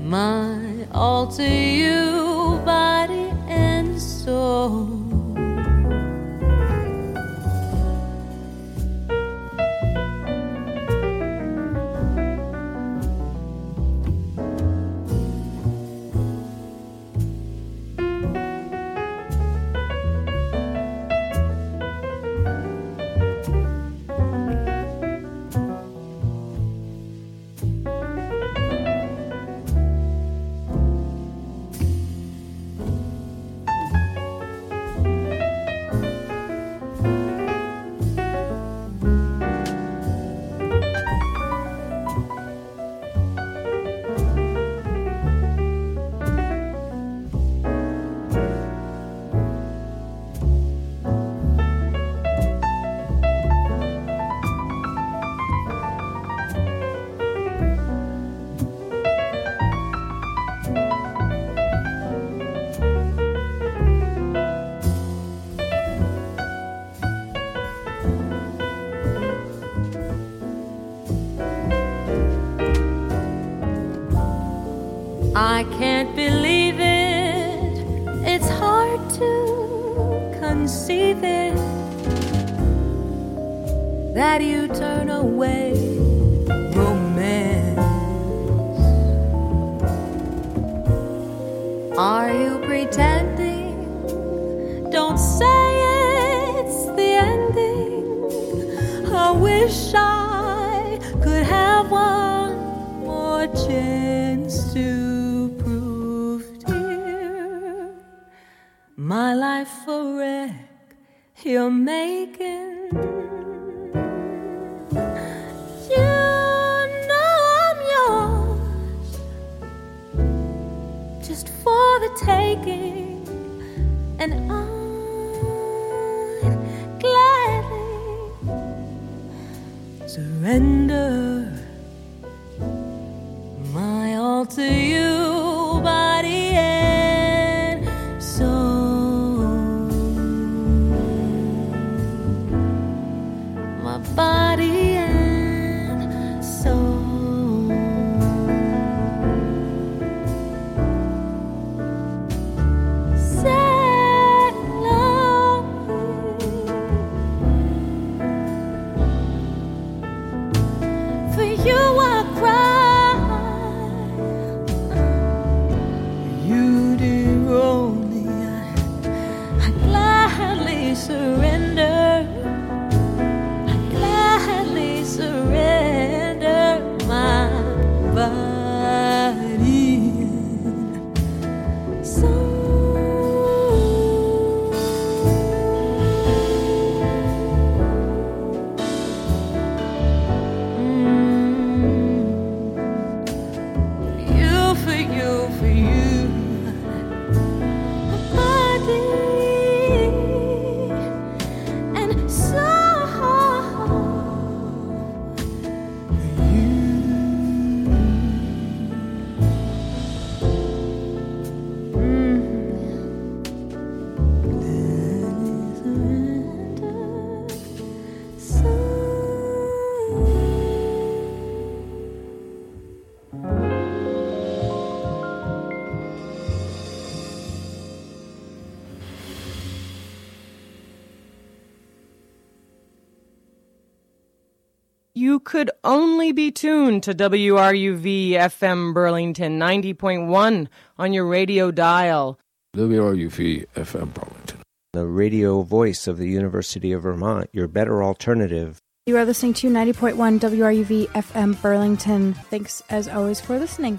my all to you, body and soul. I can't believe it, it's hard to conceive it, that you turn away romance. Are you pretending? Don't say it's the ending. I wish I could have one more chance to my life a wreck you're making. You know I'm yours, just for the taking, and I'd gladly surrender my all to you, body and soul. Body and soul. Said love. For you I cry. You dear only I gladly surrender. Surrender my body and soul. You for you, for you, my body and soul. You could only be tuned to WRUV FM Burlington 90.1 on your radio dial. WRUV FM Burlington. The radio voice of the University of Vermont, your better alternative. You are listening to 90.1 WRUV FM Burlington. Thanks as always for listening.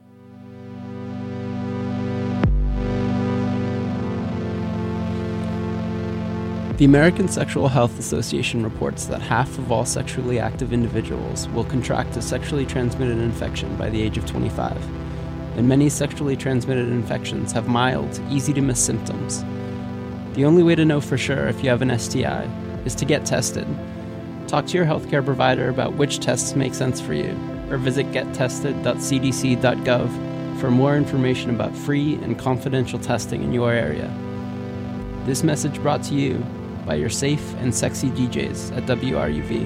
The American Sexual Health Association reports that half of all sexually active individuals will contract a sexually transmitted infection by the age of 25, and many sexually transmitted infections have mild, easy-to-miss symptoms. The only way to know for sure if you have an STI is to get tested. Talk to your healthcare provider about which tests make sense for you, or visit gettested.cdc.gov for more information about free and confidential testing in your area. This message brought to you by your safe and sexy DJs at WRUV.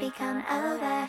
baby, come over.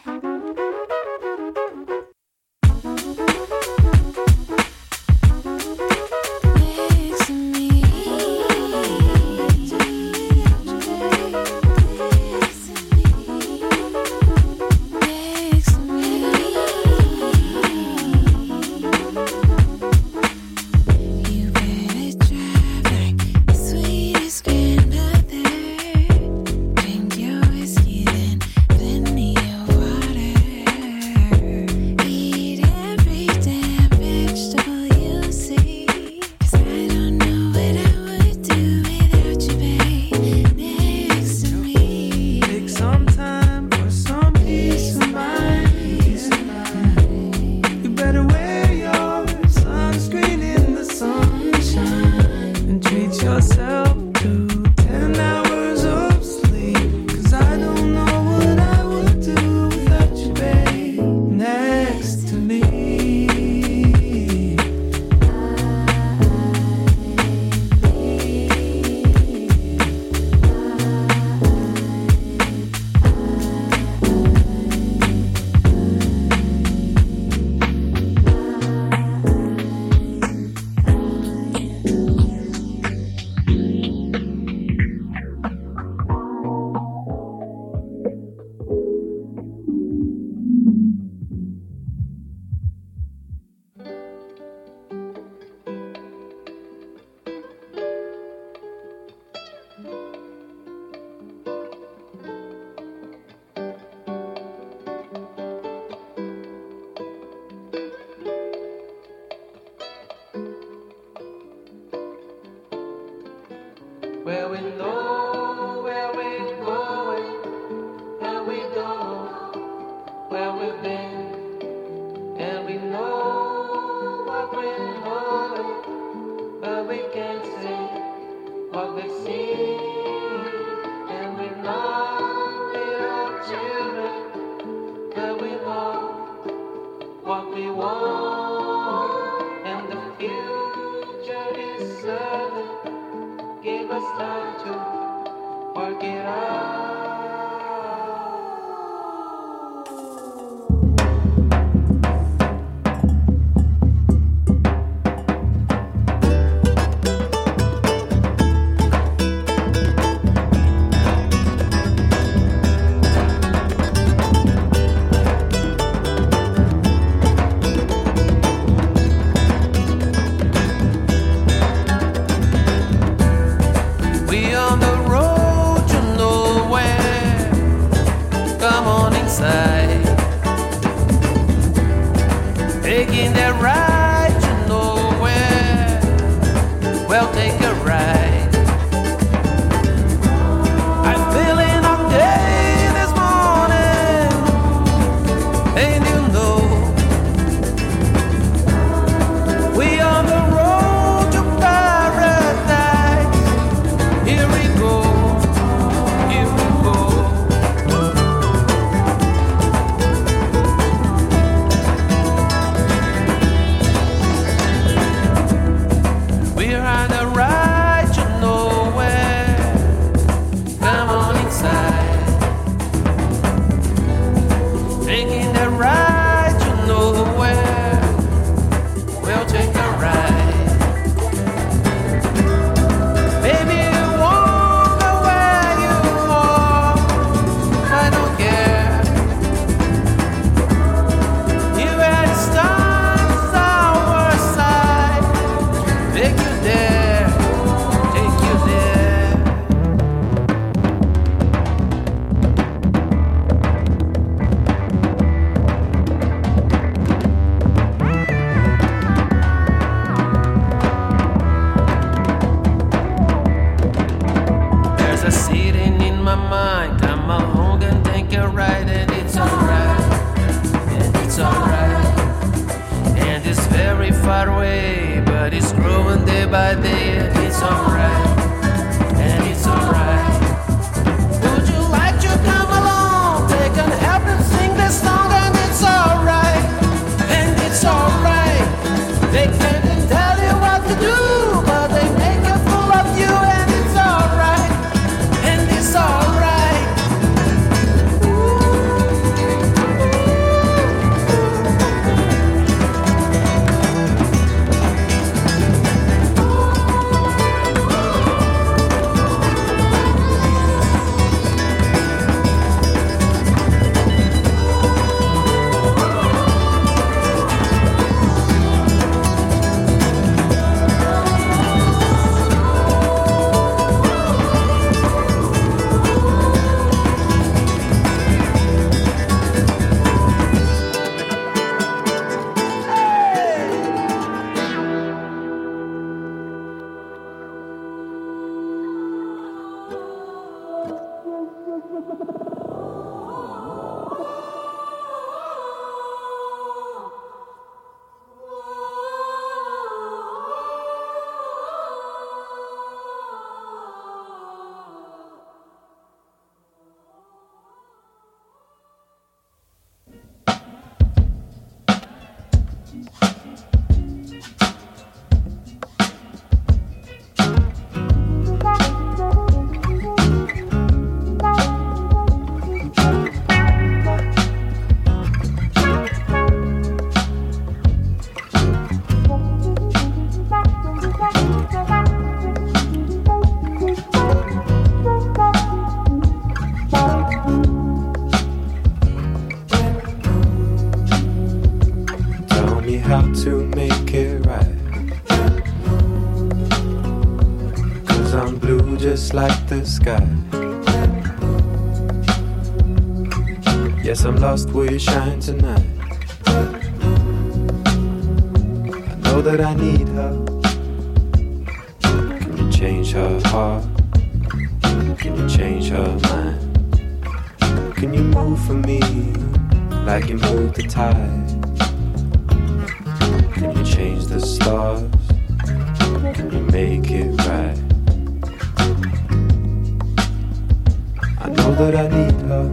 Where we know where we're going, and we don't know where we've been, and we know what we're knowing, but we can't see what we've seen, and we're not little children, but we know what we want, and the future is certain. Give us time to work it out. We on the road to nowhere. Come on inside. Taking that ride to nowhere. Well, take a ride. I'm feeling okay this morning, and you know we on the road to paradise. Here we go, here we go. We're on the ride to nowhere. Come on inside. Taking the ride to nowhere. We'll take a ride. Baby, you walk the way you walk. I don't care. You had the stars our side. Take you there, take you there. There's a sitting in my mind. Come along and take a ride, and it's alright, and it's alright. And it's very far away, but it's growing day by day, and it's alright, and it's alright. Would you like to come along? Take and help them sing this song, and it's alright, and it's alright. They can't tell you what to do, but they make a fool of you, and it's alright, and it's alright. Ooh. to make it right. 'Cause I'm blue just like the sky. Yes, I'm lost, will you shine tonight? I know that I need her. Can you change her heart? Can you change her mind? Can you move for me like you moved the tide? Can you change the stars? Can you make it right? I know that I need her.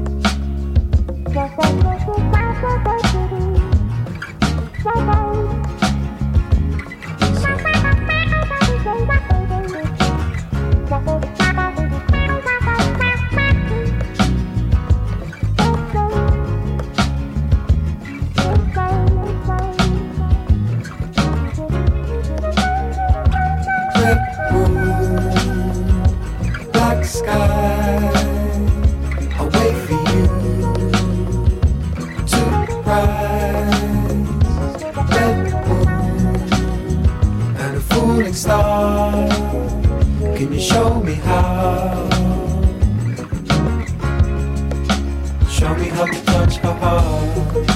Can you show me how? Show me how to touch her heart.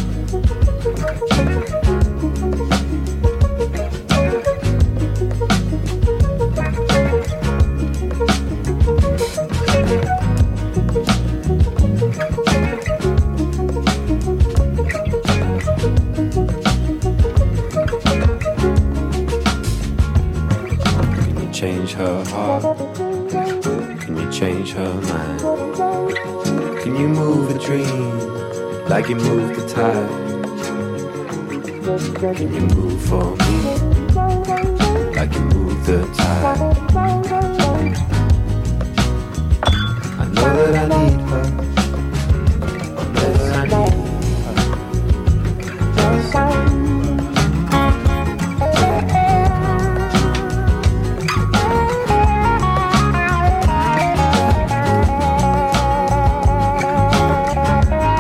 Change her heart? Can you change her mind? Can you move a dream like you move the tide? Can you move for me like you move the tide?